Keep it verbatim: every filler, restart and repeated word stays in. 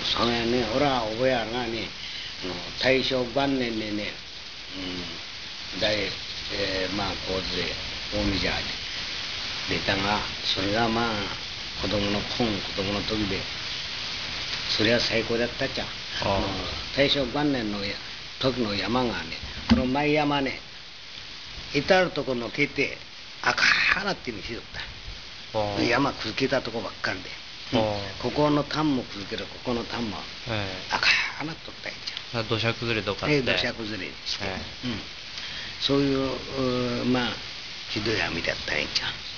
それね、俺は覚えあるがね、大正元年にね、大、えー、まあ、洪水、大水が出たが、それがまあ、子供の本、子供の時で、それは最高だったじゃん。大正元年の時の山がね、この前山ね、至るところのけて、赤花って見せよった。山くずけたとこばっかりで。ここの田んもくずける、ここの田んも赤花っとったんじゃん。 土砂崩れとかって。 土砂崩れして。そういう、まあ、ひどい網だったんじゃん。